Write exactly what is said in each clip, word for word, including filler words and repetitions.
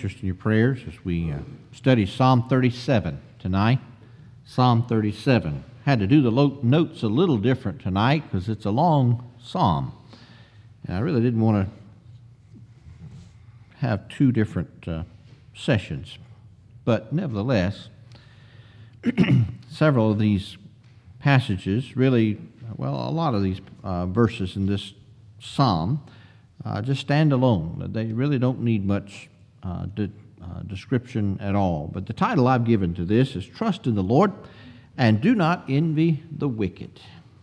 interest in your prayers as we uh, study Psalm thirty-seven tonight. Psalm thirty-seven. Had to do the lo- notes a little different tonight because it's a long psalm. And I really didn't want to have two different uh, sessions. But nevertheless, several of these passages really, well, a lot of these uh, verses in this psalm uh, just stand alone. They really don't need much uh, de- uh, description at all. But the title I've given to this is Trust in the Lord and Do Not Envy the Wicked.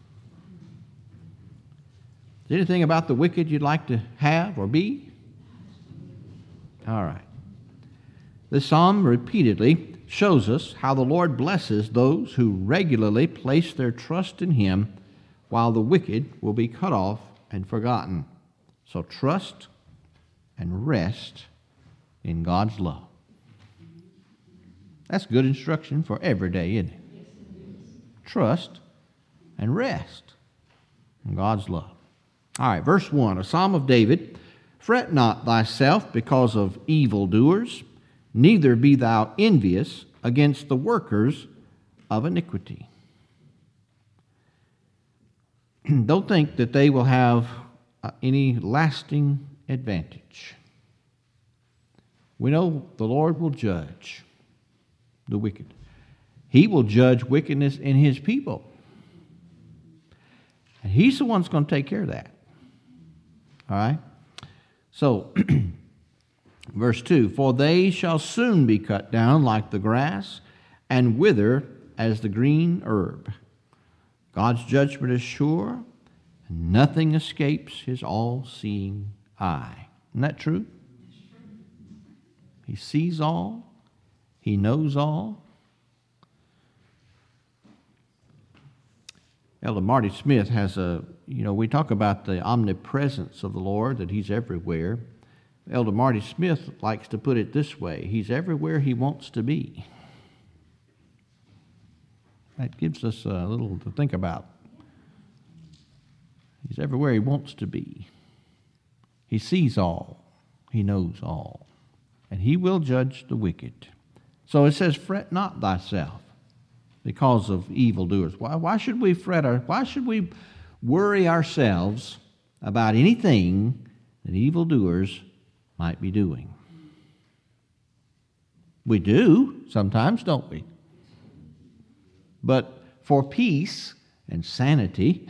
Is there anything about the wicked you'd like to have or be? All right. This psalm repeatedly shows us how the Lord blesses those who regularly place their trust in Him, while the wicked will be cut off and forgotten. So trust and rest in God's love. That's good instruction for every day, isn't it? Trust and rest in God's love. All right, verse one, a psalm of David. Fret not thyself because of evildoers, neither be thou envious against the workers of iniquity. Don't think that they will have uh, any lasting advantage. We know the Lord will judge the wicked. He will judge wickedness in His people. And He's the one that's going to take care of that. All right? So, verse two, for they shall soon be cut down like the grass and wither as the green herb. God's judgment is sure, and nothing escapes His all-seeing eye. Isn't that true? He sees all. He knows all. Elder Marty Smith has a, you know, we talk about the omnipresence of the Lord, that He's everywhere. Elder Marty Smith likes to put it this way: He's everywhere He wants to be. That gives us a little to think about. He's everywhere He wants to be. He sees all. He knows all. And He will judge the wicked. So it says, fret not thyself because of evildoers. Why, why should we fret? Our, why should we worry ourselves about anything that evildoers might be doing? We do sometimes, don't we? But for peace and sanity,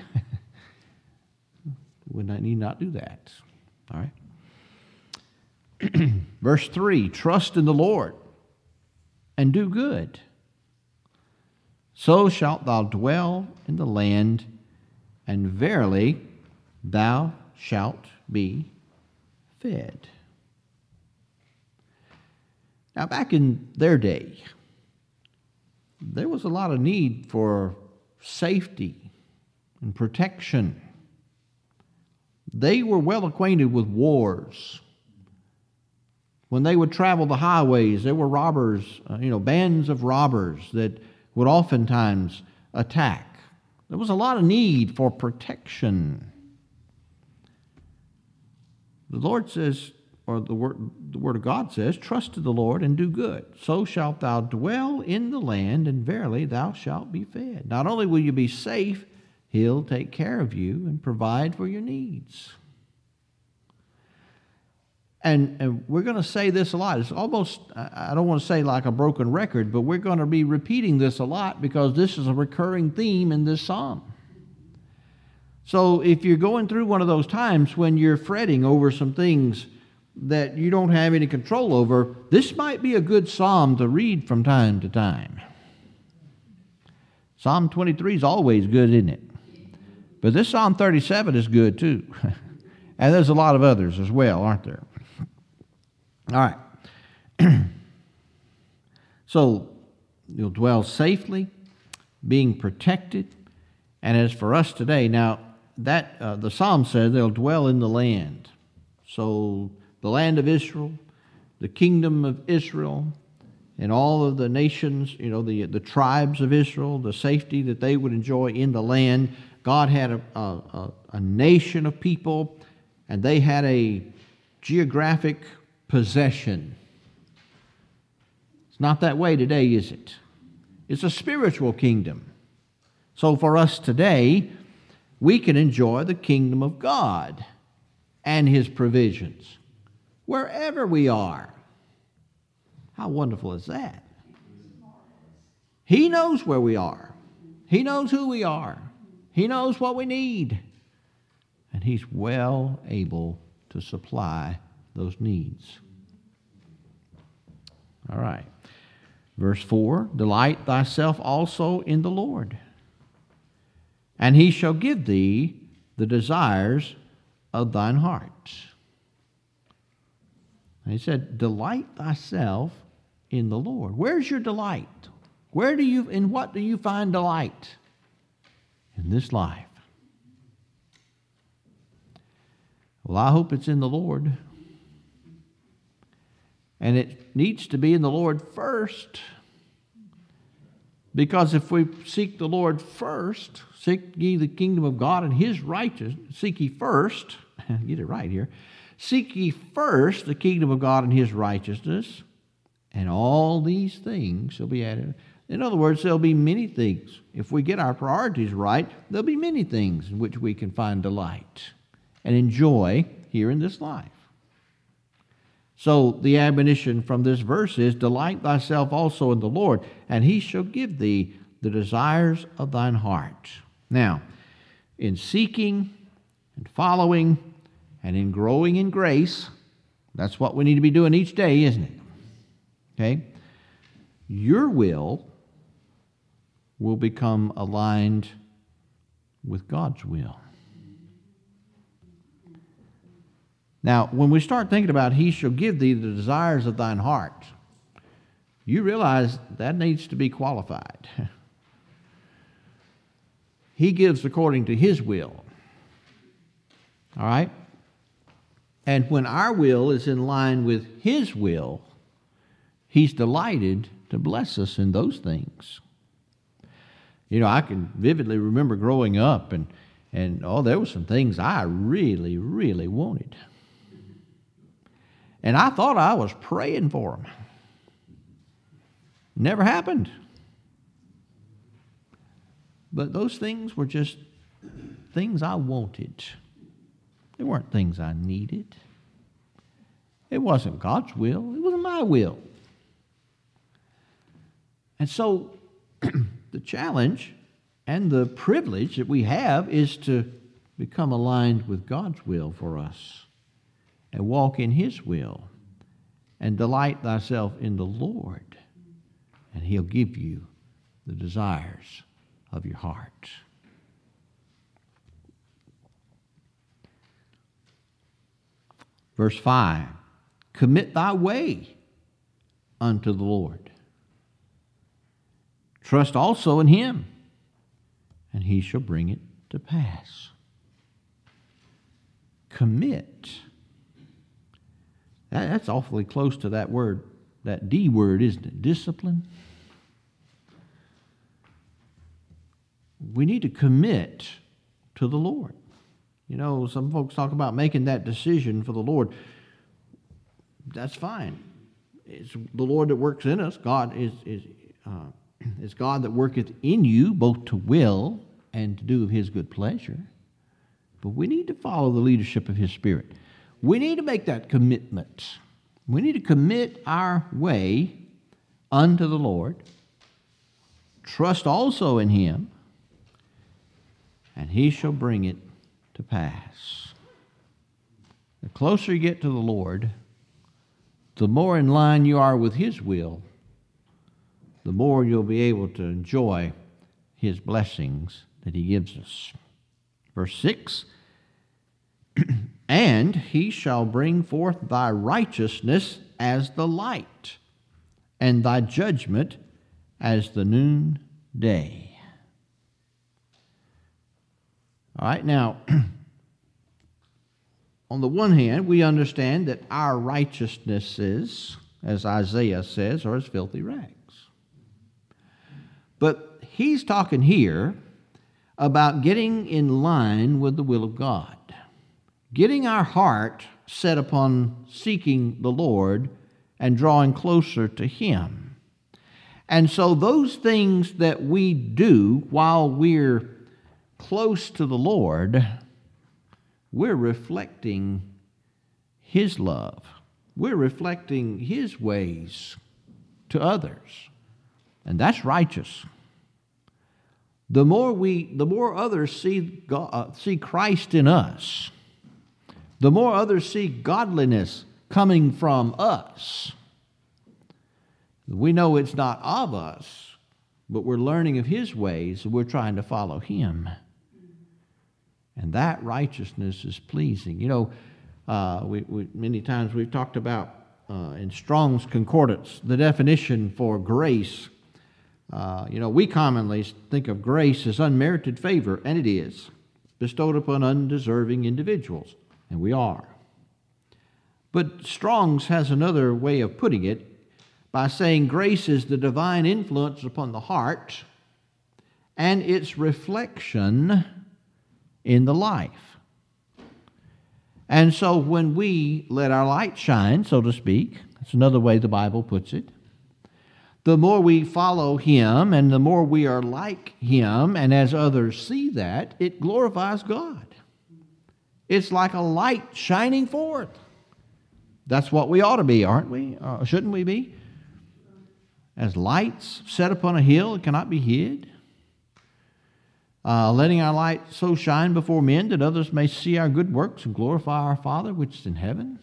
we need not do that. All right. Verse three, trust in the Lord and do good. So shalt thou dwell in the land, and verily thou shalt be fed. Now, back in their day, there was a lot of need for safety and protection. They were well acquainted with wars. When they would travel the highways, there were robbers, uh, you know, bands of robbers that would oftentimes attack. There was a lot of need for protection. The Lord says, or the word, the word of God says, trust in the Lord and do good. So shalt thou dwell in the land, and verily thou shalt be fed. Not only will you be safe, He'll take care of you and provide for your needs. And, and we're going to say this a lot. It's almost, I don't want to say like a broken record, but we're going to be repeating this a lot because this is a recurring theme in this psalm. So if you're going through one of those times when you're fretting over some things that you don't have any control over, this might be a good psalm to read from time to time. Psalm twenty-three is always good, isn't it? But this Psalm thirty-seven is good too. And there's a lot of others as well, aren't there? All right. So you'll dwell safely, being protected. And as for us today, now that uh, the psalm says they'll dwell in the land. So the land of Israel, the kingdom of Israel, and all of the nations, you know, the, the tribes of Israel, the safety that they would enjoy in the land. God had a, a, a nation of people, and they had a geographic possession not that way today, is it? It's a spiritual kingdom. So for us today, we can enjoy the kingdom of God and His provisions wherever we are. How wonderful is that? He knows where we are. He knows who we are. He knows what we need. And He's well able to supply those needs. All right. Verse four, delight thyself also in the Lord, and He shall give thee the desires of thine heart. And he said, delight thyself in the Lord. Where's your delight? Where do you, in what do you find delight? In this life. Well, I hope it's in the Lord. And it needs to be in the Lord first. Because if we seek the Lord first, seek ye the kingdom of God and His righteousness, seek ye first, get it right here, seek ye first the kingdom of God and His righteousness, and all these things shall be added. In other words, there'll be many things. If we get our priorities right, there'll be many things in which we can find delight and enjoy here in this life. So the admonition from this verse is, delight thyself also in the Lord, and He shall give thee the desires of thine heart. Now, in seeking and following and in growing in grace, that's what we need to be doing each day, isn't it? Okay? Your will will become aligned with God's will. Now, when we start thinking about He shall give thee the desires of thine heart, you realize that needs to be qualified. He gives according to His will. All right? And when our will is in line with His will, He's delighted to bless us in those things. You know, I can vividly remember growing up, and, and oh, there were some things I really, really wanted. And I thought I was praying for them. Never happened. But those things were just things I wanted. They weren't things I needed. It wasn't God's will. It wasn't my will. And so the challenge and the privilege that we have is to become aligned with God's will for us and walk in His will and delight thyself in the Lord, and He'll give you the desires of your heart. Verse five, commit thy way unto the Lord. Trust also in Him, and He shall bring it to pass. Commit. That, that's awfully close to that word, that D word, isn't it? Discipline. We need to commit to the Lord. You know, some folks talk about making that decision for the Lord. That's fine. It's the Lord that works in us. God is is uh, it's God that worketh in you, both to will and to do of His good pleasure. But we need to follow the leadership of His Spirit. We need to make that commitment. We need to commit our way unto the Lord. Trust also in Him, and He shall bring it to pass. The closer you get to the Lord, the more in line you are with His will, the more you'll be able to enjoy His blessings that He gives us. Verse six, and He shall bring forth thy righteousness as the light, and thy judgment as the noonday. All right, now, on the one hand, we understand that our righteousnesses, as Isaiah says, are as filthy rags. But he's talking here about getting in line with the will of God, getting our heart set upon seeking the Lord and drawing closer to Him. And so those things that we do while we're close to the Lord, we're reflecting His love. We're reflecting His ways to others. And that's righteous. The more we, the more others see God, uh, see Christ in us, the more others see godliness coming from us. We know it's not of us, but we're learning of His ways, and we're trying to follow Him. And that righteousness is pleasing. You know, uh, we, we, many times we've talked about uh, in Strong's Concordance the definition for grace. Uh, you know, we commonly think of grace as unmerited favor, and it is, bestowed upon undeserving individuals, and we are. But Strong's has another way of putting it by saying grace is the divine influence upon the heart and its reflection in the life. And so when we let our light shine, so to speak, that's another way the Bible puts it, the more we follow Him and the more we are like Him, and as others see that, it glorifies God. It's like a light shining forth. That's what we ought to be, aren't we? Uh, shouldn't we be? As lights set upon a hill that cannot be hid. Uh, letting our light so shine before men that others may see our good works and glorify our Father which is in heaven.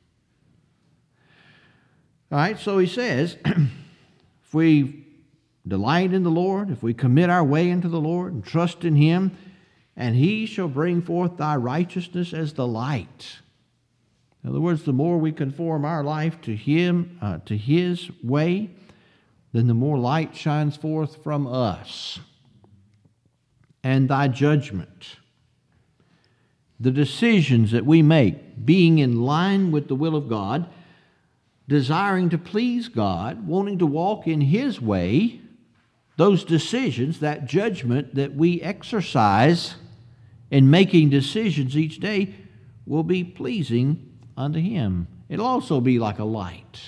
All right, so he says, if we delight in the Lord, if we commit our way into the Lord and trust in Him, and He shall bring forth thy righteousness as the light. In other words, the more we conform our life to Him, uh, to His way, then the more light shines forth from us. And thy judgment, the decisions that we make, being in line with the will of God, desiring to please God, wanting to walk in His way, those decisions, that judgment that we exercise in making decisions each day will be pleasing unto Him. It'll also be like a light.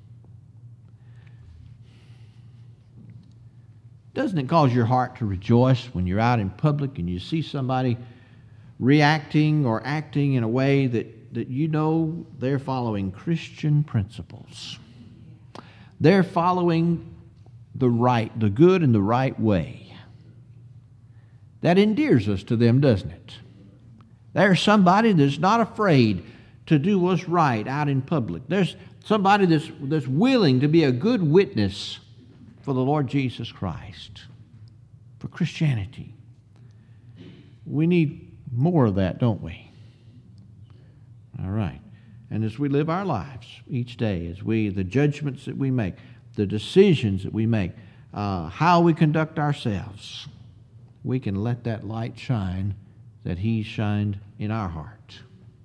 Doesn't it cause your heart to rejoice when you're out in public and you see somebody reacting or acting in a way that, that you know they're following Christian principles? They're following the right, the good and the right way. That endears us to them, doesn't it? There's somebody that's not afraid to do what's right out in public. There's somebody that's, that's willing to be a good witness for the Lord Jesus Christ, for Christianity. We need more of that, don't we? All right. And as we live our lives each day, as we, the judgments that we make, the decisions that we make, uh, how we conduct ourselves, we can let that light shine that He shined in our heart.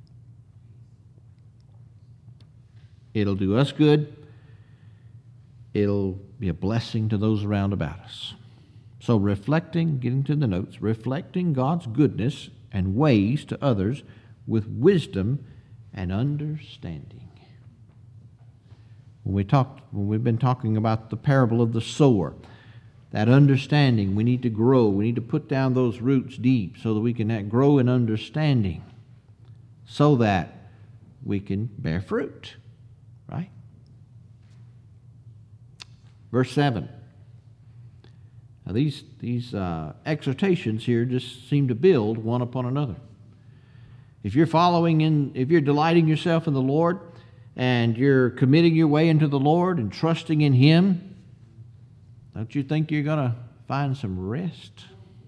It'll do us good. It'll be a blessing to those around about us. So reflecting, getting to the notes, reflecting God's goodness and ways to others with wisdom and understanding. When we talked, when we've been talking about the parable of the sower, that understanding, we need to grow. We need to put down those roots deep so that we can grow in understanding, so that we can bear fruit, right? Verse seven. Now these, these uh, exhortations here just seem to build one upon another. If you're following in, if you're delighting yourself in the Lord, and you're committing your way into the Lord and trusting in Him, don't you think you're going to find some rest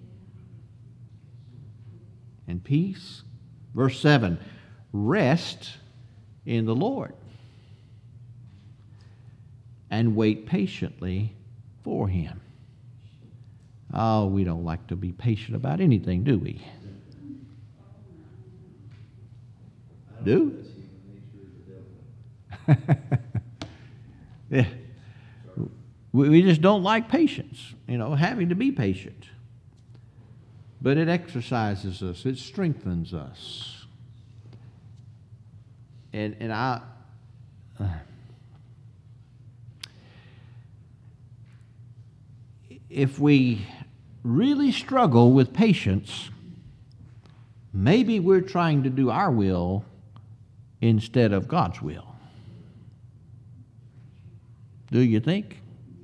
and peace? Verse seven, rest in the Lord and wait patiently for Him. Oh, we don't like to be patient about anything, do we? Do? Yeah. We just don't like patience, you know, having to be patient. But it exercises us. It strengthens us. And, and I... Uh, if we really struggle with patience, maybe we're trying to do our will instead of God's will. Do you think?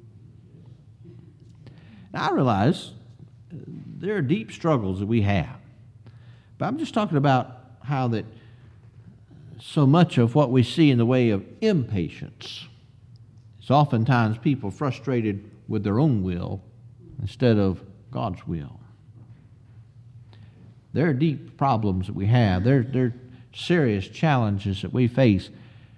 Now, I realize there are deep struggles that we have, but I'm just talking about how that so much of what we see in the way of impatience is oftentimes people frustrated with their own will instead of God's will. There are deep problems that we have. There, there are serious challenges that we face,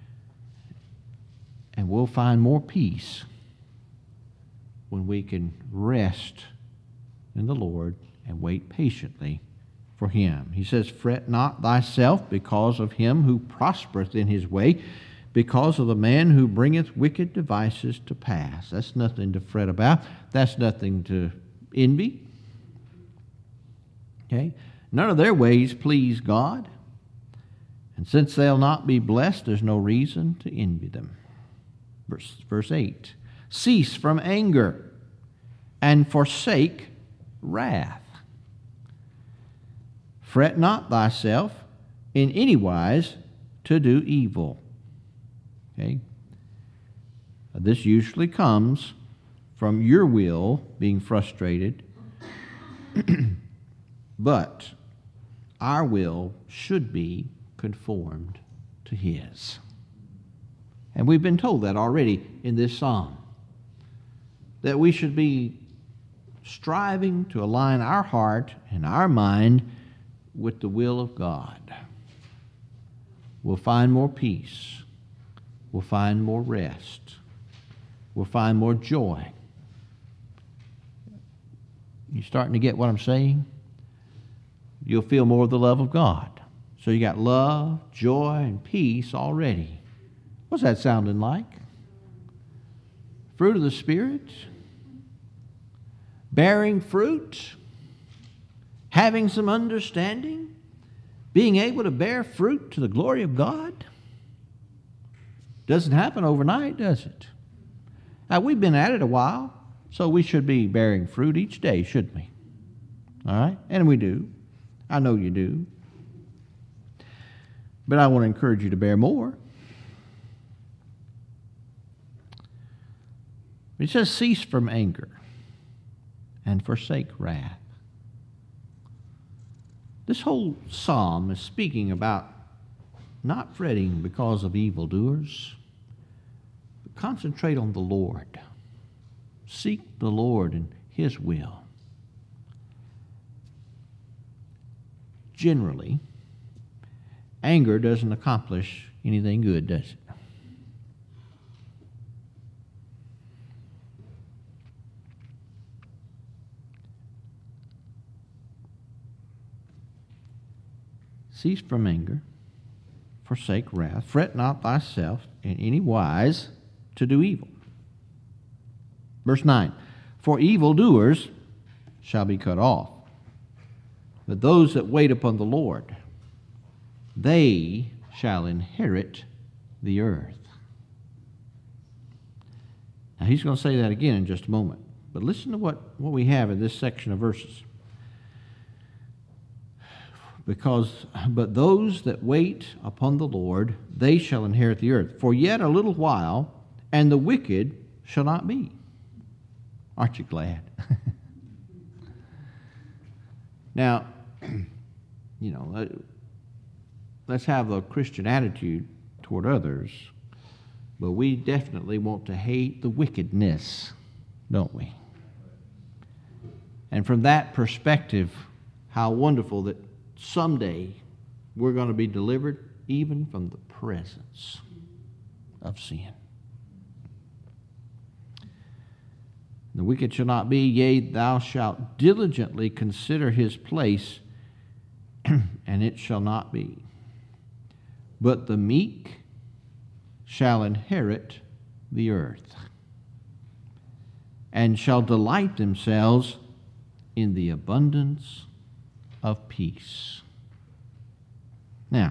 and we'll find more peace when we can rest in the Lord and wait patiently for Him. He says, "Fret not thyself because of him who prospereth in his way, because of the man who bringeth wicked devices to pass." That's nothing to fret about. That's nothing to envy. Okay? None of their ways please God. And since they'll not be blessed, there's no reason to envy them. Verse, verse eight, "Cease from anger and forsake wrath. Fret not thyself in any wise to do evil." Okay? This usually comes from your will being frustrated, but our will should be conformed to His. And we've been told that already in this psalm, that we should be striving to align our heart and our mind with the will of God. We'll find more peace. We'll find more rest. We'll find more joy. You starting to get what I'm saying? You'll feel more of the love of God. So you got love, joy, and peace already. What's that sounding like? Fruit of the Spirit? Bearing fruit? Having some understanding? Being able to bear fruit to the glory of God? Doesn't happen overnight, does it? Now, we've been at it a while, so we should be bearing fruit each day, shouldn't we? All right? And we do. I know you do. But I want to encourage you to bear more. It says, "Cease from anger and forsake wrath." This whole psalm is speaking about not fretting because of evildoers, but concentrate on the Lord. Seek the Lord and His will. Generally, anger doesn't accomplish anything good, does it? Cease from anger, forsake wrath, fret not thyself in any wise to do evil. Verse nine, "For evildoers shall be cut off, but those that wait upon the Lord, they shall inherit the earth." Now he's going to say that again in just a moment, but listen to what, what we have in this section of verses. Because, but those that wait upon the Lord, they shall inherit the earth. For yet a little while, and the wicked shall not be. Aren't you glad? Now, you know, let's have a Christian attitude toward others, but we definitely want to hate the wickedness, don't we? And from that perspective, how wonderful that someday we're going to be delivered even from the presence of sin. The wicked shall not be, yea, thou shalt diligently consider his place, and it shall not be. But the meek shall inherit the earth, and shall delight themselves in the abundance of peace. Now,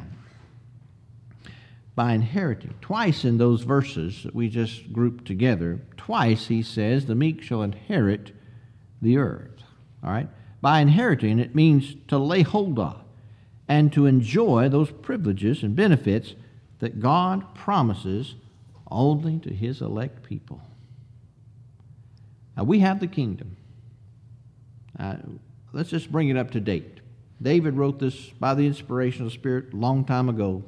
by inheriting, twice in those verses that we just grouped together, twice he says the meek shall inherit the earth. All right? By inheriting, it means to lay hold of and to enjoy those privileges and benefits that God promises only to his elect people. Now, we have the kingdom. Uh, let's just bring it up to date. David wrote this by the inspiration of the Spirit a long time ago.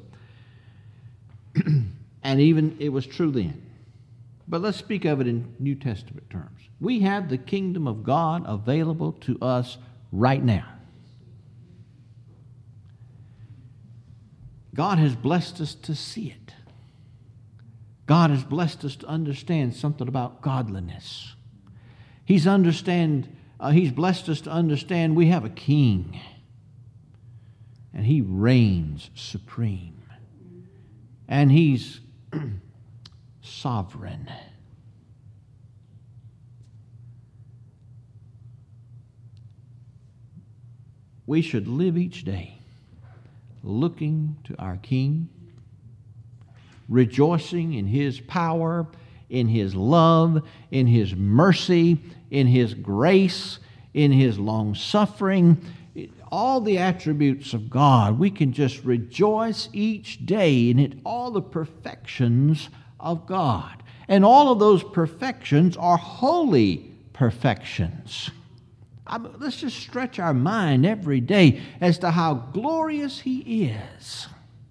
And even it was true then. But let's speak of it in New Testament terms. We have the kingdom of God available to us right now. God has blessed us to see it. God has blessed us to understand something about godliness. He's understand. Uh, he's blessed us to understand we have a king, and he reigns supreme, and he's sovereign. We should live each day looking to our King, rejoicing in his power, in his love, in his mercy, in his grace, in his long-suffering, all the attributes of God. We can just rejoice each day in it, all the perfections of God. And all of those perfections are holy perfections. I mean, let's just stretch our mind every day as to how glorious he is.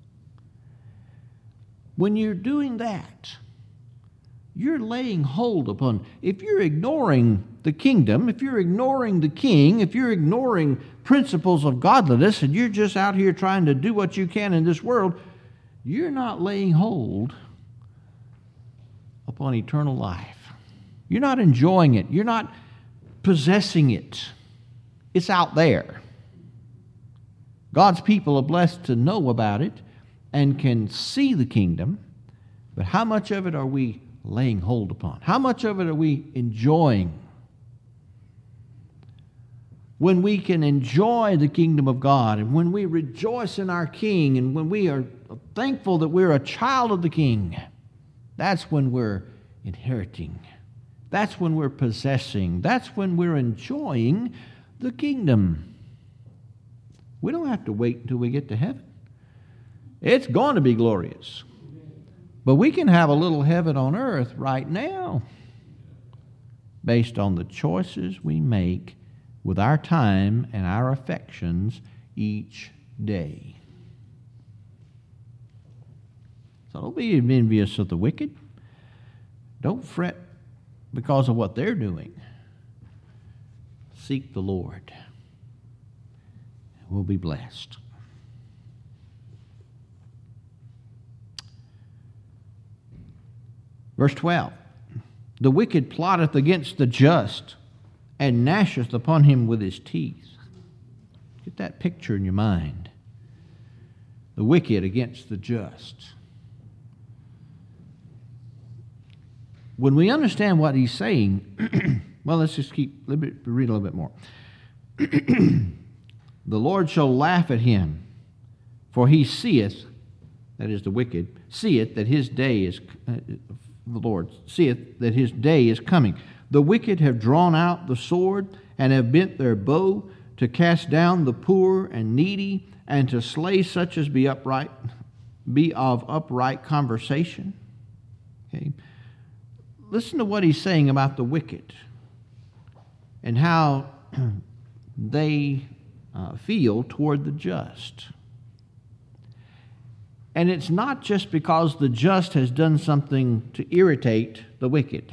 When you're doing that, you're laying hold upon, if you're ignoring the kingdom, if you're ignoring the king, if you're ignoring principles of godliness, and you're just out here trying to do what you can in this world, you're not laying hold upon eternal life. You're not enjoying it. You're not possessing it. It's out there. God's people are blessed to know about it and can see the kingdom, but how much of it are we laying hold upon? How much of it are we enjoying? When we can enjoy the kingdom of God, and when we rejoice in our King, and when we are thankful that we're a child of the King, that's when we're inheriting. That's when we're possessing. That's when we're enjoying the kingdom. We don't have to wait until we get to heaven. It's going to be glorious. But we can have a little heaven on earth right now based on the choices we make with our time and our affections each day. So don't be envious of the wicked. Don't fret because of what they're doing. Seek the Lord. We'll be blessed. Verse twelve. The wicked plotteth against the just, and gnasheth upon him with his teeth. Get that picture in your mind. The wicked against the just. When we understand what he's saying, well, let's just keep, let me read a little bit more. The Lord shall laugh at him, for he seeth, that is the wicked, seeth that his day is, uh, the Lord seeth that his day is coming. The wicked have drawn out the sword and have bent their bow to cast down the poor and needy and to slay such as be upright, be of upright conversation. Okay. Listen to what he's saying about the wicked and how they uh, feel toward the just. And it's not just because the just has done something to irritate the wicked.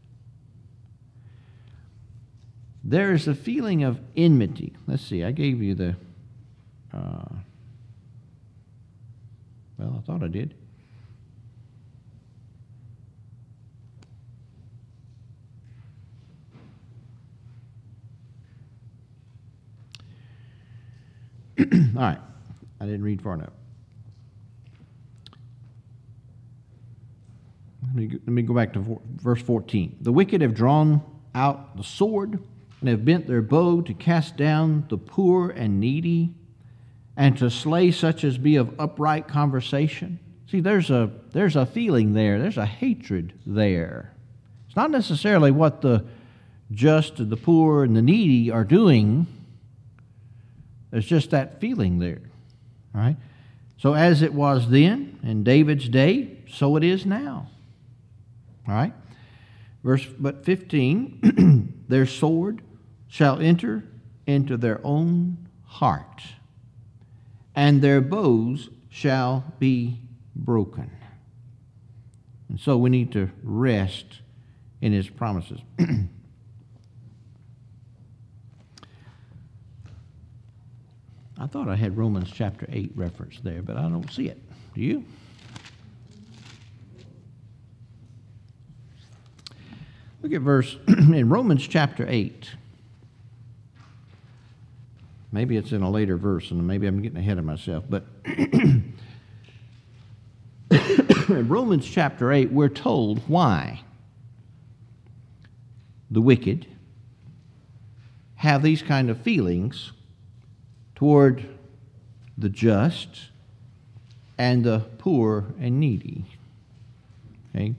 There is a feeling of enmity. Let's see, I gave you the, uh, well, I thought I did. All right, I didn't read far enough. Let me, let me go back to four, verse fourteen. The wicked have drawn out the sword and have bent their bow to cast down the poor and needy and to slay such as be of upright conversation. See, there's a, there's a feeling there. There's a hatred there. It's not necessarily what the just and the poor and the needy are doing, there's just that feeling there. All right? So as it was then in David's day, so it is now. All right? Verse but fifteen, their sword shall enter into their own heart, and their bows shall be broken. And so we need to rest in his promises. I thought I had Romans chapter eight reference there, but I don't see it. Do you? Look at verse in Romans chapter eight. Maybe it's in a later verse, and maybe I'm getting ahead of myself. But in Romans chapter eight, we're told why the wicked have these kind of feelings toward the just and the poor and needy. Okay?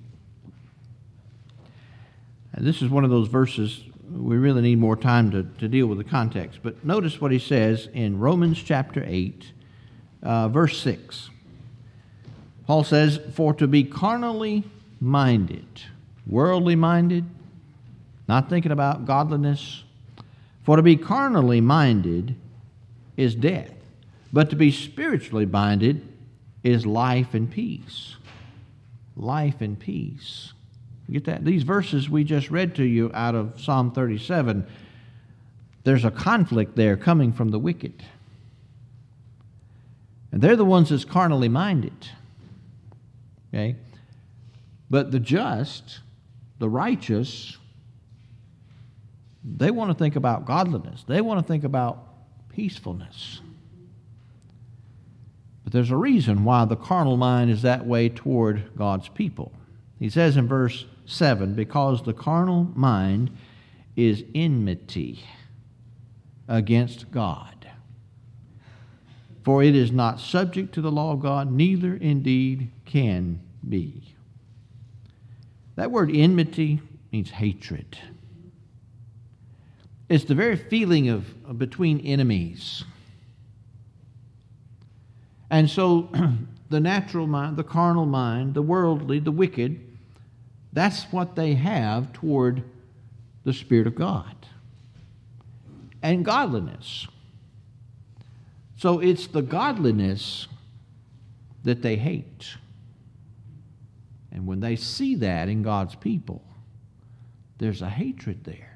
And this is one of those verses we really need more time to, to deal with the context. But notice what he says in Romans chapter eight, uh, verse six. Paul says, "For to be carnally minded," worldly minded, not thinking about godliness, "for to be carnally minded is death, but to be spiritually minded is life and peace." Life and peace. You get that? These verses we just read to you out of Psalm thirty-seven, there's a conflict there coming from the wicked. And they're the ones that's carnally minded. Okay? But the just, the righteous, they want to think about godliness. They want to think about peacefulness. But there's a reason why the carnal mind is that way toward God's people. He says in verse seven, "Because the carnal mind is enmity against God. For it is not subject to the law of God, neither indeed can be." That word enmity means hatred. It's the very feeling of, of between enemies. And so the natural mind, the carnal mind, the worldly, the wicked, that's what they have toward the Spirit of God and godliness. So it's the godliness that they hate. And when they see that in God's people, there's a hatred there.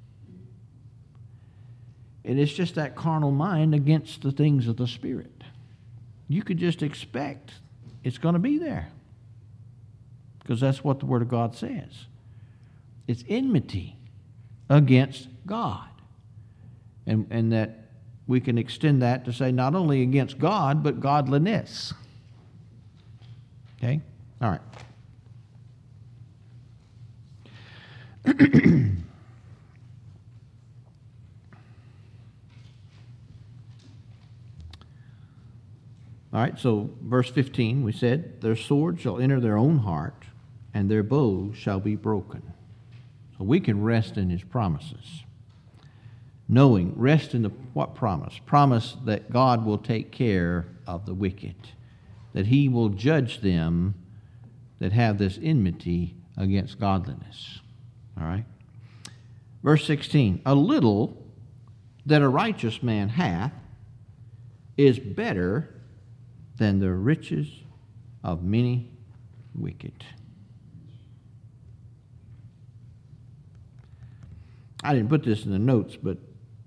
And it's just that carnal mind against the things of the Spirit. You could just expect it's going to be there, because that's what the Word of God says. It's enmity against God. And, and that we can extend that to say not only against God, but godliness. Okay? All right. All right, so verse fifteen, we said, "Their sword shall enter their own heart, and their bows shall be broken." So we can rest in his promises. Knowing, rest in the what promise? Promise that God will take care of the wicked, that he will judge them that have this enmity against godliness. All right? Verse sixteen, "A little that a righteous man hath is better than the riches of many wicked." I didn't put this in the notes, but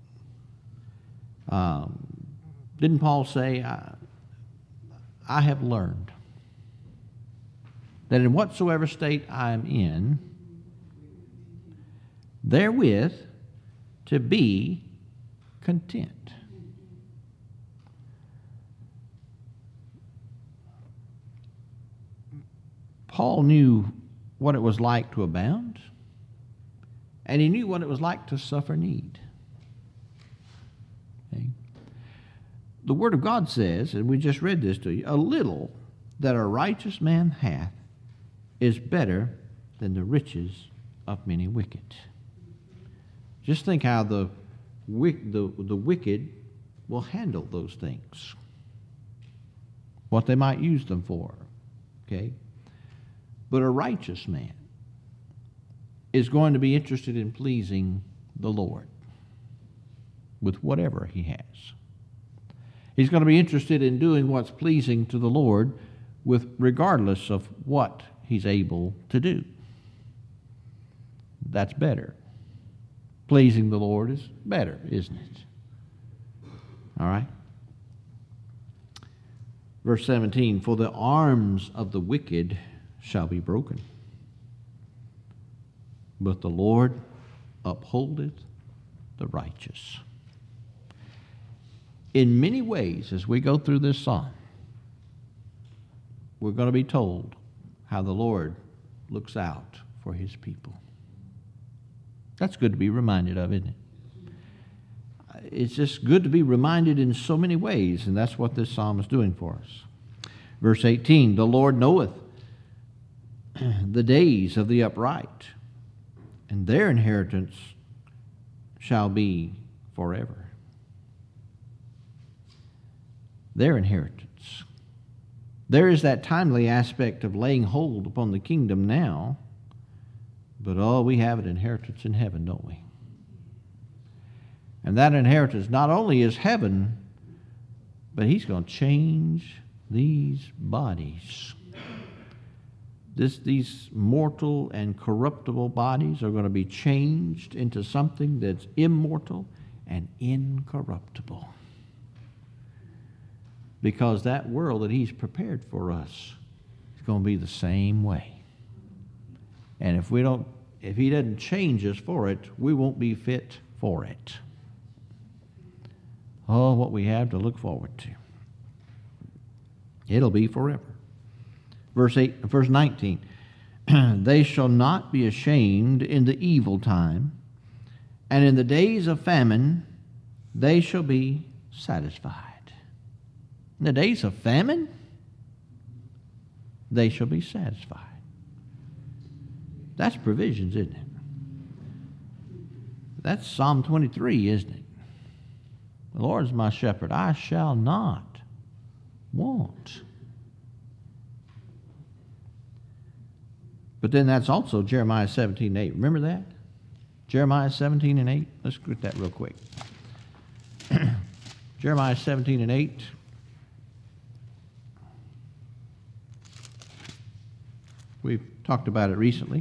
um, didn't Paul say, I, I have learned that in whatsoever state I am in, therewith to be content. Paul knew what it was like to abound, and he knew what it was like to suffer need. Okay? The Word of God says, and we just read this to you, "A little that a righteous man hath is better than the riches of many wicked." Just think how the, the, the wicked will handle those things, what they might use them for, okay? But a righteous man is going to be interested in pleasing the Lord with whatever he has. He's going to be interested in doing what's pleasing to the Lord with regardless of what he's able to do. That's better. Pleasing the Lord is better, isn't it? All right. Verse seventeen, for the arms of the wicked shall be broken, but the Lord upholdeth the righteous. In many ways, as we go through this psalm, we're going to be told how the Lord looks out for his people. That's good to be reminded of, isn't it? It's just good to be reminded in so many ways, and that's what this psalm is doing for us. Verse eighteen, the Lord knoweth the days of the upright, and their inheritance shall be forever. Their inheritance. There is that timely aspect of laying hold upon the kingdom now, but oh, we have an inheritance in heaven, don't we? And that inheritance not only is heaven, but he's going to change these bodies. This, these mortal and corruptible bodies are going to be changed into something that's immortal and incorruptible. Because that world that he's prepared for us is going to be the same way. And if we don't, if he doesn't change us for it, we won't be fit for it. Oh, what we have to look forward to. It'll be forever. Verse eight, verse nineteen. They shall not be ashamed in the evil time, and in the days of famine they shall be satisfied. In the days of famine, they shall be satisfied. That's provisions, isn't it? That's Psalm twenty-three, isn't it? The Lord is my shepherd, I shall not want. But then that's also Jeremiah seventeen and eight. Remember that? Jeremiah seventeen and eight. Let's get that real quick. Jeremiah seventeen and eight. We've talked about it recently.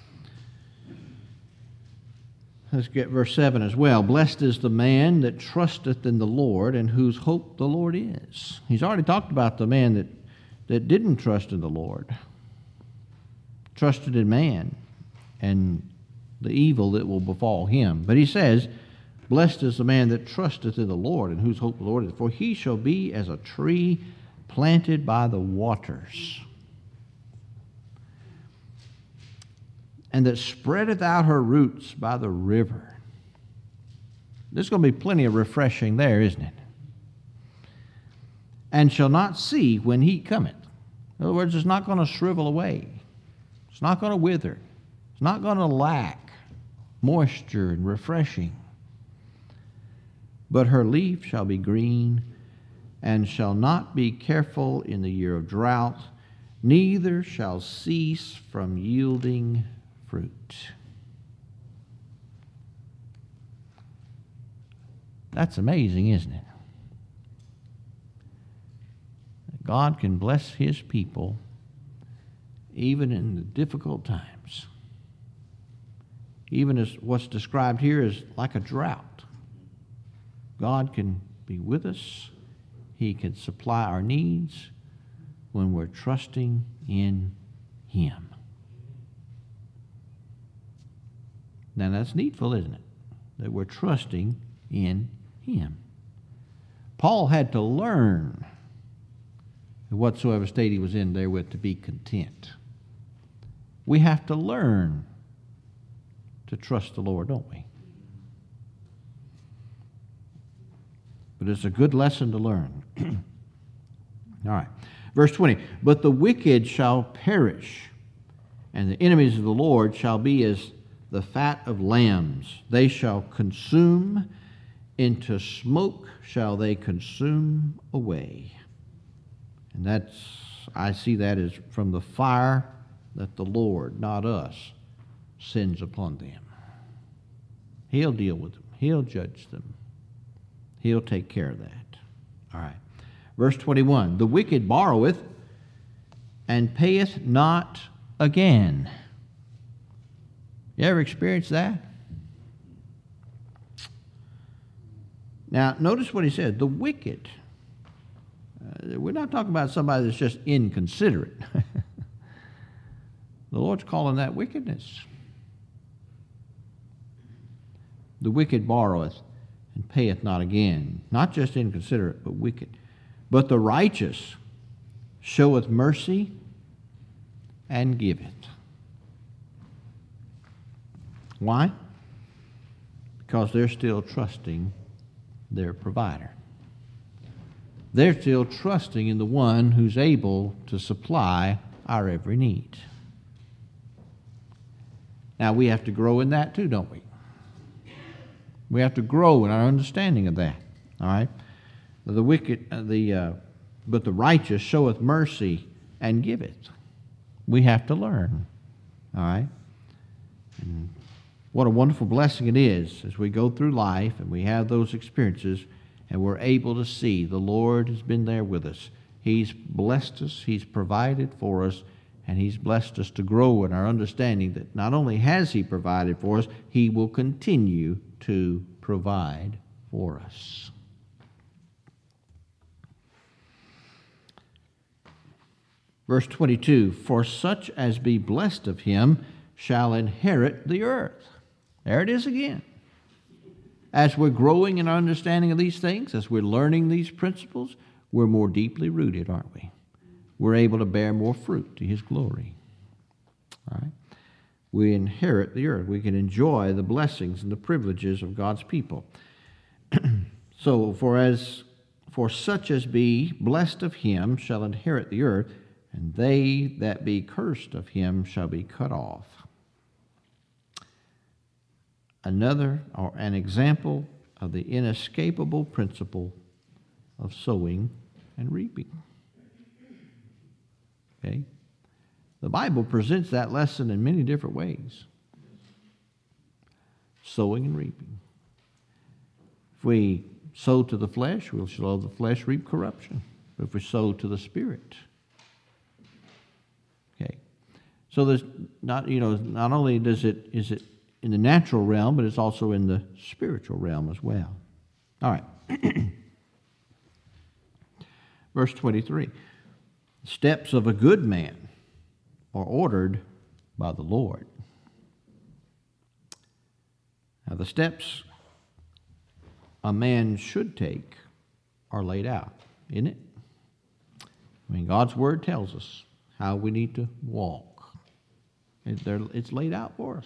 Let's get verse seven as well. Blessed is the man that trusteth in the Lord, and whose hope the Lord is. He's already talked about the man that, that didn't trust in the Lord, trusted in man and the evil that will befall him. But he says, blessed is the man that trusteth in the Lord, and whose hope the Lord is. For he shall be as a tree planted by the waters, and that spreadeth out her roots by the river. There's going to be plenty of refreshing there, isn't it? And shall not see when heat cometh. In other words, it's not going to shrivel away. It's not going to wither. It's not going to lack moisture and refreshing. But her leaf shall be green, and shall not be careful in the year of drought, neither shall cease from yielding fruit. That's amazing, isn't it? God can bless his people even in the difficult times. Even as what's described here is like a drought. God can be with us. He can supply our needs when we're trusting in him. Now that's needful, isn't it? That we're trusting in him. Paul had to learn whatsoever state he was in therewith to be content. We have to learn to trust the Lord, don't we? But it's a good lesson to learn. All right. Verse twenty, but the wicked shall perish, and the enemies of the Lord shall be as the fat of lambs. They shall consume, into smoke shall they consume away. And that's, I see that as from the fire that the Lord, not us, sends upon them. He'll deal with them. He'll judge them. He'll take care of that. All right. Verse twenty-one, the wicked borroweth and payeth not again. You ever experienced that? Now, notice what he said, the wicked. Uh, we're not talking about somebody that's just inconsiderate. The Lord's calling that wickedness. The wicked borroweth and payeth not again. Not just inconsiderate, but wicked. But the righteous showeth mercy and giveth. Why? Because they're still trusting their provider. They're still trusting in the one who's able to supply our every need. Now, we have to grow in that too, don't we? We have to grow in our understanding of that. All right? The wicked, uh, the uh, but the righteous showeth mercy and giveth. We have to learn. All right? And what a wonderful blessing it is as we go through life and we have those experiences and we're able to see the Lord has been there with us. He's blessed us, He's provided for us, and He's blessed us to grow in our understanding that not only has He provided for us, He will continue to provide for us. Verse twenty-two, for such as be blessed of Him shall inherit the earth. There it is again. As we're growing in our understanding of these things, as we're learning these principles, we're more deeply rooted, aren't we? We're able to bear more fruit to His glory. All right? We inherit the earth. We can enjoy the blessings and the privileges of God's people. So, for as for such as be blessed of Him shall inherit the earth, and they that be cursed of Him shall be cut off. Another, or an example of the inescapable principle of sowing and reaping. Okay? The Bible presents that lesson in many different ways. Sowing and reaping. If we sow to the flesh, we'll show the flesh reap corruption. But if we sow to the Spirit. Okay. So there's not, you know, not only does it, is it in the natural realm, but it's also in the spiritual realm as well. All right. Verse twenty-three. Steps of a good man are ordered by the Lord. Now, the steps a man should take are laid out, isn't it? I mean, God's Word tells us how we need to walk. It's laid out for us.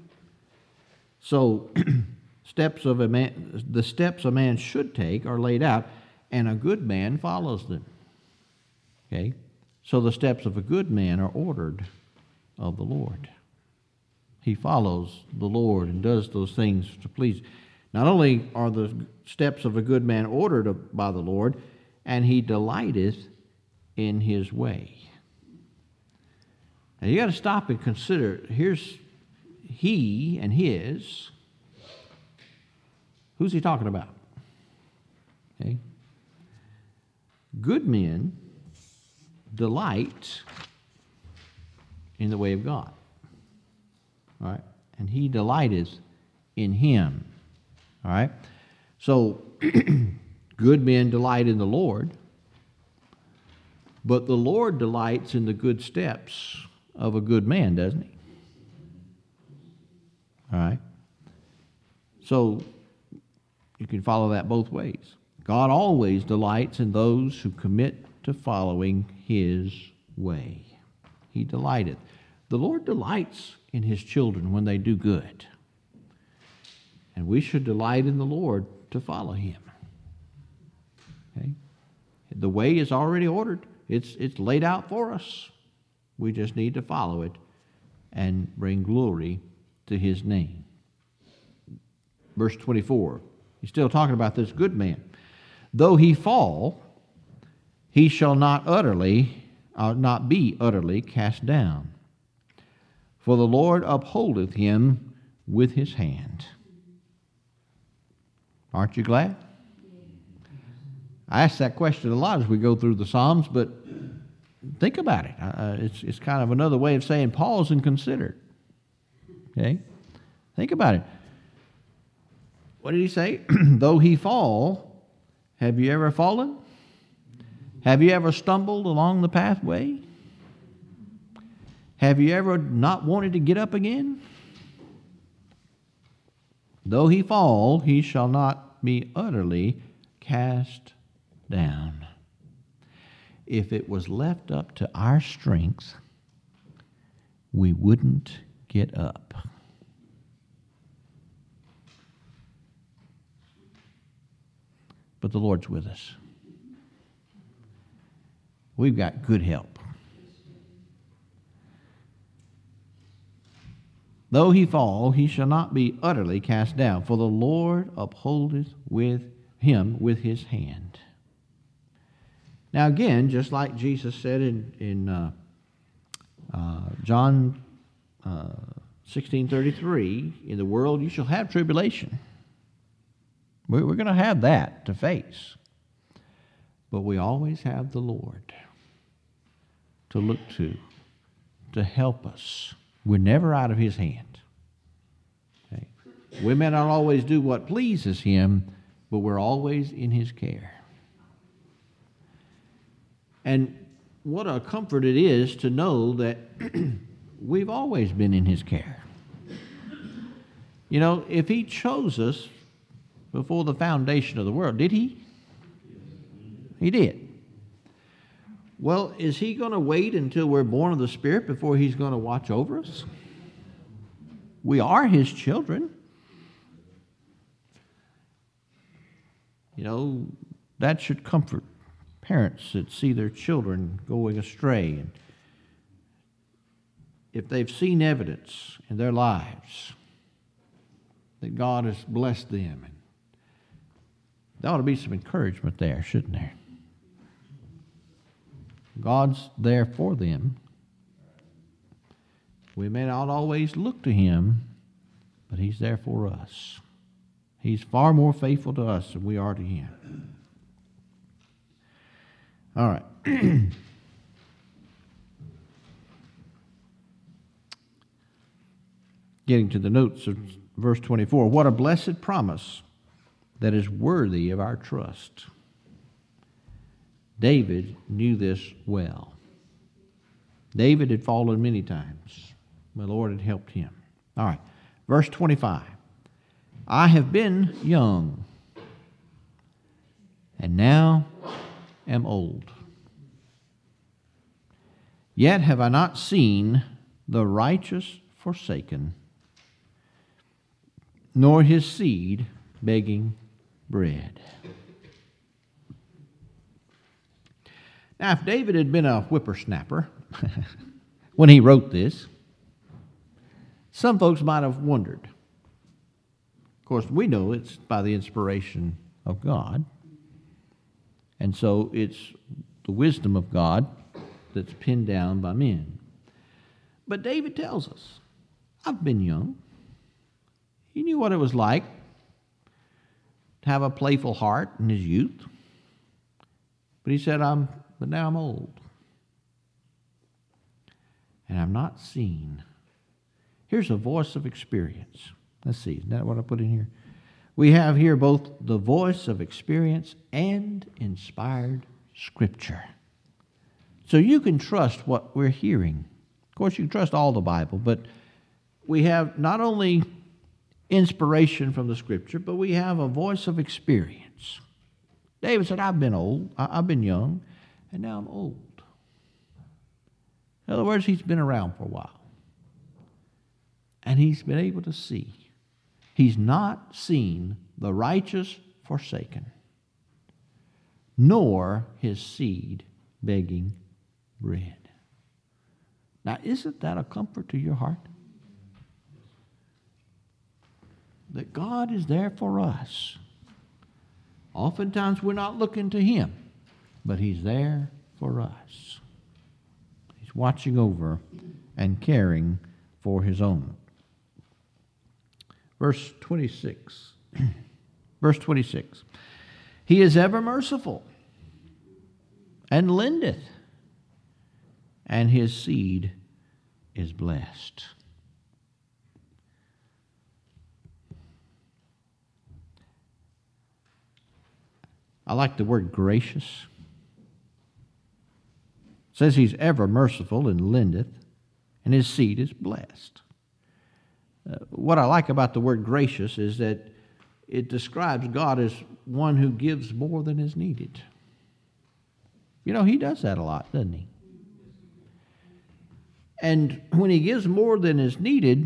So, steps of a man, the steps a man should take are laid out, and a good man follows them. Okay? So the steps of a good man are ordered of the Lord. He follows the Lord and does those things to please. Not only are the steps of a good man ordered by the Lord, and he delighteth in his way. Now you got to stop and consider, here's he and his. Who's he talking about? Okay. Good men delight in the way of God. All right? And he delighteth in him. All right? So, good men delight in the Lord, but the Lord delights in the good steps of a good man, doesn't he? All right? So, you can follow that both ways. God always delights in those who commit to following His way. He delighteth. The Lord delights in His children when they do good. And we should delight in the Lord to follow Him. Okay? The way is already ordered. It's, it's laid out for us. We just need to follow it and bring glory to his name. Verse twenty-four, he's still talking about this good man. Though he fall, he shall not utterly, uh, not be utterly cast down. For the Lord upholdeth him with his hand. Aren't you glad? I ask that question a lot as we go through the Psalms, but think about it. Uh, it's, it's kind of another way of saying pause and consider. Okay? Think about it. What did he say? Though he fall, have you ever fallen? Have you ever stumbled along the pathway? Have you ever not wanted to get up again? Though he fall, he shall not be utterly cast down. If it was left up to our strength, we wouldn't get up. But the Lord's with us. We've got good help. Though he fall, he shall not be utterly cast down, for the Lord upholdeth with him with his hand. Now again, just like Jesus said in, in uh, uh, John uh, sixteen thirty-three, in the world you shall have tribulation. We're, we're going to have that to face. But we always have the Lord to look to, to help us. We're never out of his hand. Okay? We may not always do what pleases him, but we're always in his care. And what a comfort it is to know that we've always been in his care. You know, if he chose us before the foundation of the world, did he? He did. Well, is he going to wait until we're born of the Spirit before he's going to watch over us? We are his children. You know, that should comfort parents that see their children going astray. And if they've seen evidence in their lives that God has blessed them, and there ought to be some encouragement there, shouldn't there? God's there for them. We may not always look to him, but he's there for us. He's far more faithful to us than we are to him. All right. Getting to the notes of verse twenty-four. What a blessed promise that is worthy of our trust. David knew this well. David had fallen many times. The Lord had helped him. All right. Verse twenty-five. I have been young, and now am old. Yet have I not seen the righteous forsaken, nor his seed begging bread. Now, if David had been a whippersnapper when he wrote this, some folks might have wondered. Of course, we know it's by the inspiration of God. And so it's the wisdom of God that's pinned down by men. But David tells us, I've been young. He knew what it was like to have a playful heart in his youth. But he said, I'm, but now I'm old. And I've not seen. Here's a voice of experience. Let's see, isn't that what I put in here? We have here both the voice of experience and inspired Scripture. So you can trust what we're hearing. Of course, you can trust all the Bible, but we have not only inspiration from the Scripture, but we have a voice of experience. David said, I've been old, I've been young, and now I'm old. In other words, he's been around for a while. And he's been able to see. He's not seen the righteous forsaken, nor his seed begging bread. Now, isn't that a comfort to your heart? that God is there for us. Oftentimes we're not looking to Him, but He's there for us. He's watching over and caring for His own. Verse twenty-six. Verse twenty-six. He is ever merciful and lendeth, and His seed is blessed. I like the word gracious. It says He's ever merciful and lendeth, and His seed is blessed. Uh, what I like about the word gracious is that it describes God as one who gives more than is needed. You know, He does that a lot, doesn't He? And when He gives more than is needed,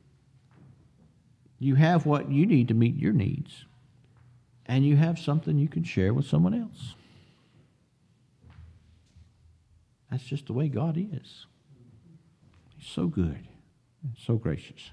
you have what you need to meet your needs, and you have something you can share with someone else. That's just the way God is. He's so good and so gracious.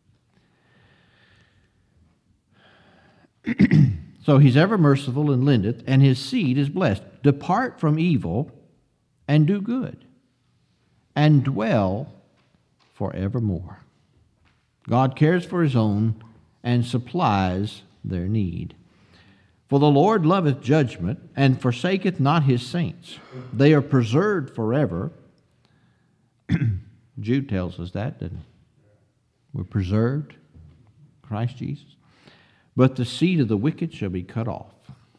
So He's ever merciful and lendeth, and His seed is blessed. Depart from evil and do good, and dwell forevermore. God cares for His own and supplies their need. For the Lord loveth judgment, and forsaketh not His saints. They are preserved forever. Jude tells us that, doesn't he? We're preserved, Christ Jesus. But the seed of the wicked shall be cut off.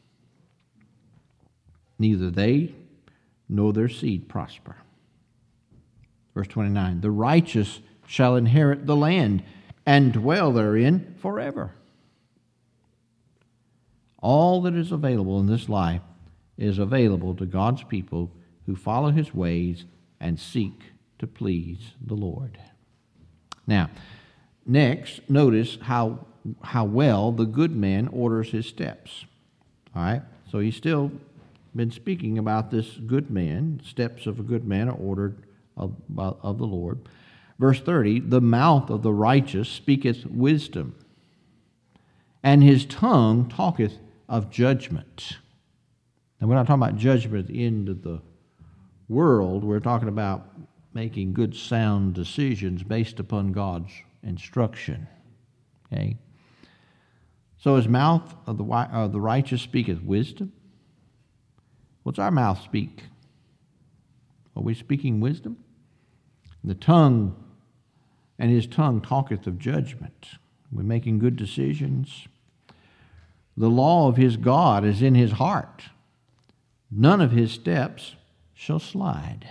Neither they nor their seed prosper. Verse twenty-nine, the righteous shall inherit the land and dwell therein forever. All that is available in this life is available to God's people who follow His ways and seek to please the Lord. Now, next, notice how how well the good man orders his steps. All right? So he's still been speaking about this good man. Steps of a good man are ordered of, of the Lord. Verse thirty, the mouth of the righteous speaketh wisdom, and his tongue talketh of judgment. And we're not talking about judgment at the end of the world. We're talking about making good, sound decisions based upon God's instruction. Okay? So his mouth of the, of the righteous speaketh wisdom. What's our mouth speak? Are we speaking wisdom? The tongue, and his tongue talketh of judgment. We're making good decisions. The law of his God is in his heart. None of his steps shall slide.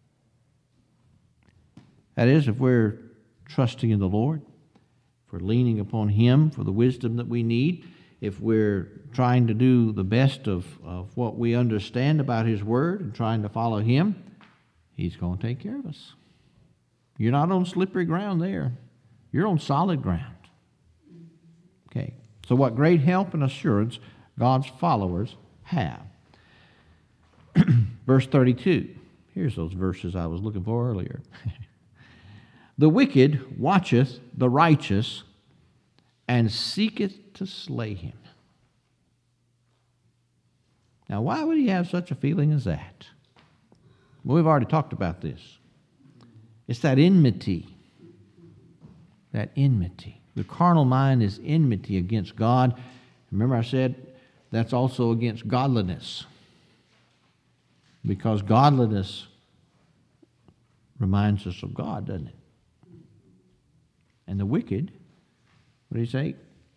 That is, if we're trusting in the Lord, if we're leaning upon Him for the wisdom that we need, if we're trying to do the best of, of what we understand about His Word and trying to follow Him, He's going to take care of us. You're not on slippery ground there. You're on solid ground. Okay. So what great help and assurance God's followers have. Verse thirty-two. Here's those verses I was looking for earlier. The wicked watcheth the righteous and seeketh to slay him. Now, why would he have such a feeling as that? Well, we've already talked about this. It's that enmity. That enmity. The carnal mind is enmity against God. Remember I said that's also against godliness. Because godliness reminds us of God, doesn't it? And the wicked, what do you say?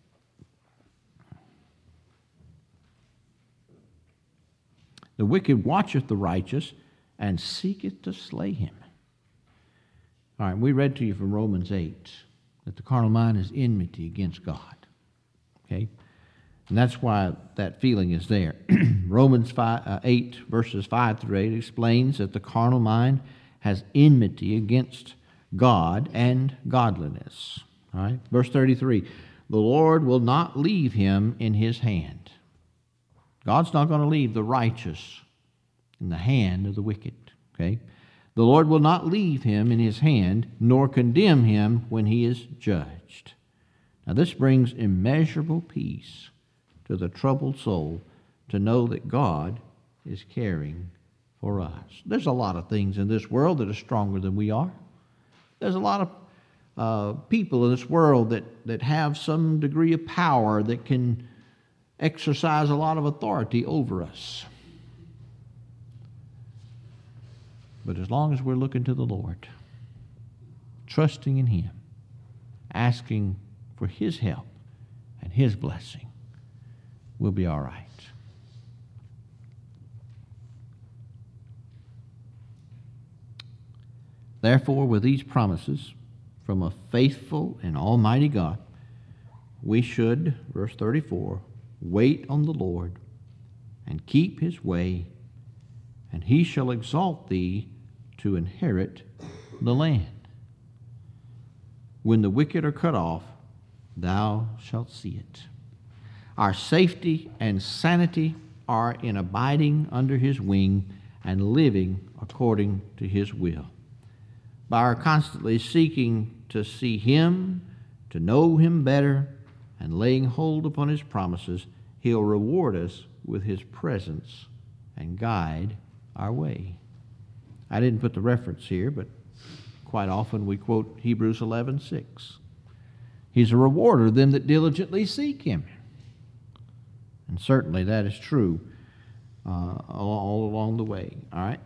The wicked watcheth the righteous and seeketh to slay him. All right, we read to you from Romans eight that the carnal mind is enmity against God. Okay? And that's why that feeling is there. Romans five, uh, eight, verses five through eight explains that the carnal mind has enmity against God and godliness. All right? Verse thirty-three, the Lord will not leave him in his hand. God's not going to leave the righteous in the hand of the wicked. Okay? The Lord will not leave him in his hand, nor condemn him when he is judged. Now, this brings immeasurable peace to the troubled soul to know that God is caring for us. There's a lot of things in this world that are stronger than we are. There's a lot of uh, people in this world that, that have some degree of power that can exercise a lot of authority over us. But as long as we're looking to the Lord, trusting in Him, asking for His help and His blessing, we'll be all right. Therefore, with these promises from a faithful and almighty God, we should, verse thirty-four, wait on the Lord and keep His way, and He shall exalt thee to inherit the land. When the wicked are cut off, thou shalt see it. Our safety and sanity are in abiding under His wing and living according to His will. By our constantly seeking to see Him, to know Him better, and laying hold upon His promises, He'll reward us with His presence and guide our way. I didn't put the reference here, but quite often we quote Hebrews eleven six. He's a rewarder of them that diligently seek Him. And certainly that is true uh, all along the way. All right?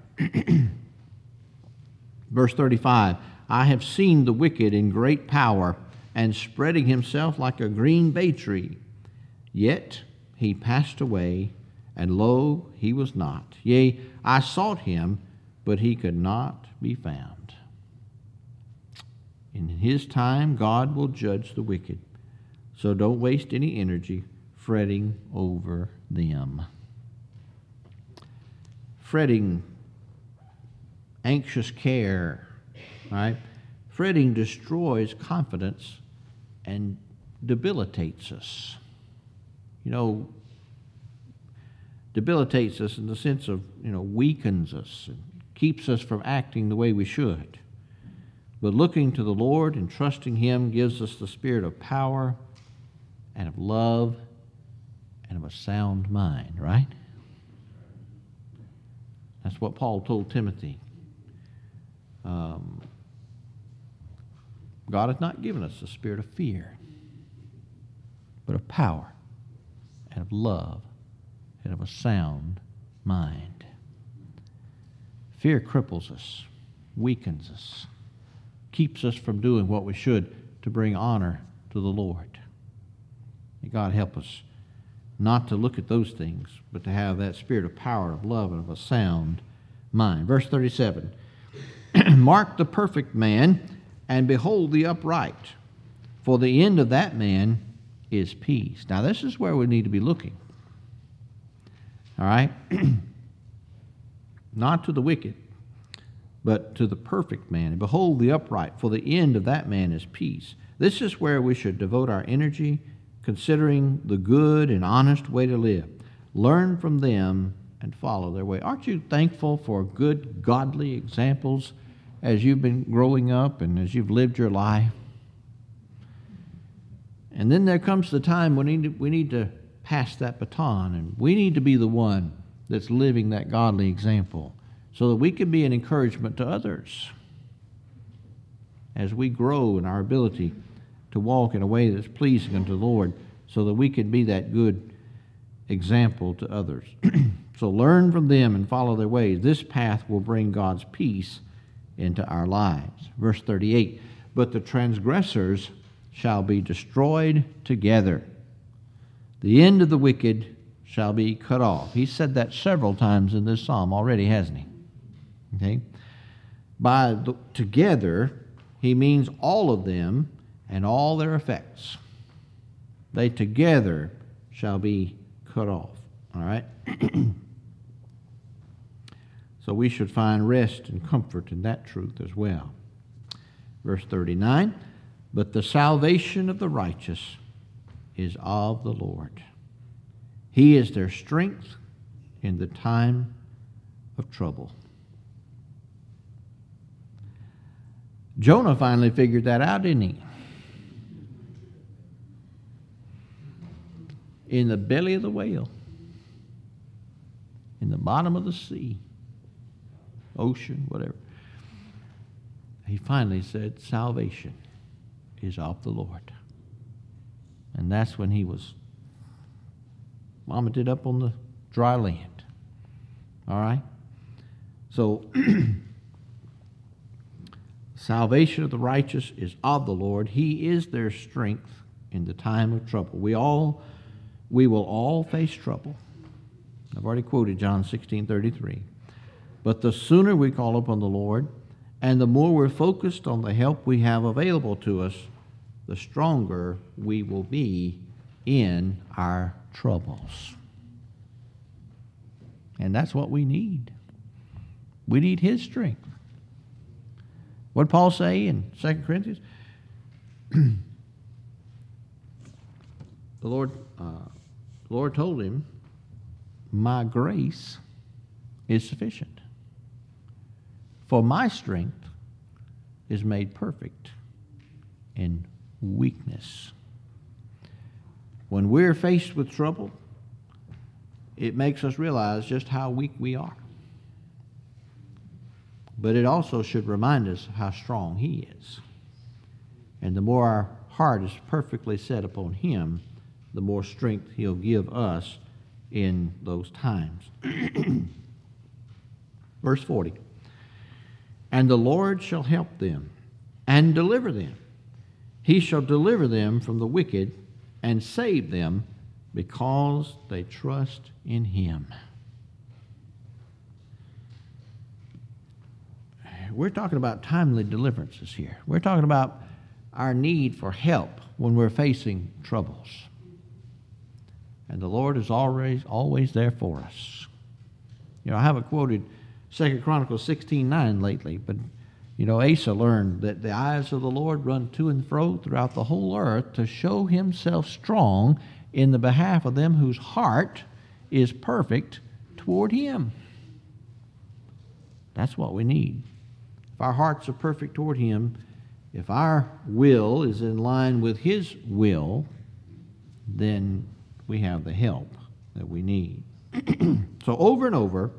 Verse thirty-five, I have seen the wicked in great power and spreading himself like a green bay tree. Yet he passed away, and lo, he was not. Yea, I sought him, but he could not be found. In His time, God will judge the wicked. So don't waste any energy fretting over them. Fretting, anxious care, right? Fretting destroys confidence and debilitates us. You know, debilitates us in the sense of, you know, weakens us and keeps us from acting the way we should. But looking to the Lord and trusting Him gives us the spirit of power and of love and of a sound mind, right? That's what Paul told Timothy. Um, God has not given us a spirit of fear, but of power and of love and of a sound mind. Fear cripples us, weakens us, keeps us from doing what we should to bring honor to the Lord. May God help us not to look at those things, but to have that spirit of power, of love, and of a sound mind. Verse thirty-seven, mark the perfect man, and behold the upright, for the end of that man is peace. Now this is where we need to be looking. All right? Not to the wicked, but to the perfect man. And behold the upright, for the end of that man is peace. This is where we should devote our energy, considering the good and honest way to live. Learn from them and follow their way. Aren't you thankful for good, godly examples as you've been growing up and as you've lived your life? And then there comes the time when we need to, we need to pass that baton, and we need to be the one that's living that godly example so that we can be an encouragement to others as we grow in our ability to walk in a way that's pleasing unto the Lord, so that we can be that good example to others. So learn from them and follow their ways. This path will bring God's peace into our lives. Verse thirty-eight, but the transgressors shall be destroyed together. The end of the wicked shall be cut off. He said that several times in this psalm already, hasn't he? Okay? By the, together, he means all of them and all their effects. They together shall be cut off. All right? So we should find rest and comfort in that truth as well. Verse thirty-nine, but the salvation of the righteous is of the Lord. He is their strength in the time of trouble. Jonah finally figured that out, didn't he? in the belly of the whale, in the bottom of the sea, ocean, whatever, he finally said, salvation is of the Lord. And that's when he was vomited up on the dry land. All right? So, salvation of the righteous is of the Lord. He is their strength in the time of trouble. We all, we will all face trouble. I've already quoted John sixteen thirty-three. But the sooner we call upon the Lord, and the more we're focused on the help we have available to us, the stronger we will be in our troubles. And that's what we need. We need his strength. What did Paul say in Second Corinthians? The Lord, uh, the Lord told him, my grace is sufficient. For my strength is made perfect in weakness. When we're faced with trouble, it makes us realize just how weak we are. But it also should remind us how strong he is. And the more our heart is perfectly set upon him, the more strength he'll give us in those times. Verse forty. And the Lord shall help them and deliver them. He shall deliver them from the wicked and save them because they trust in him. We're talking about timely deliverances here. We're talking about our need for help when we're facing troubles. And the Lord is always, always there for us. You know, I haven't quoted Second Chronicles sixteen nine lately, but, you know, Asa learned that the eyes of the Lord run to and fro throughout the whole earth to show himself strong in the behalf of them whose heart is perfect toward him. That's what we need. If our hearts are perfect toward him, if our will is in line with his will, then we have the help that we need. So over and over,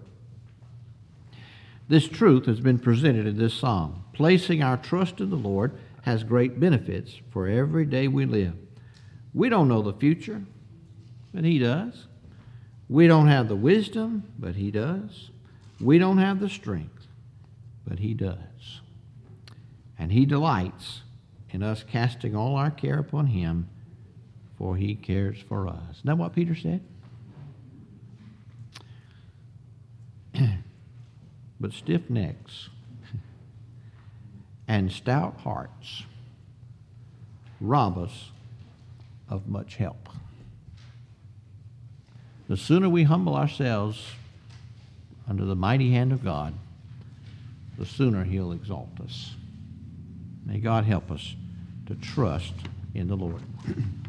this truth has been presented in this psalm. Placing our trust in the Lord has great benefits for every day we live. We don't know the future, but he does. We don't have the wisdom, but he does. We don't have the strength, but he does. And he delights in us casting all our care upon him, for he cares for us. Isn't that what Peter said? But stiff necks and stout hearts rob us of much help. The sooner we humble ourselves under the mighty hand of God, the sooner he'll exalt us. May God help us to trust in the Lord.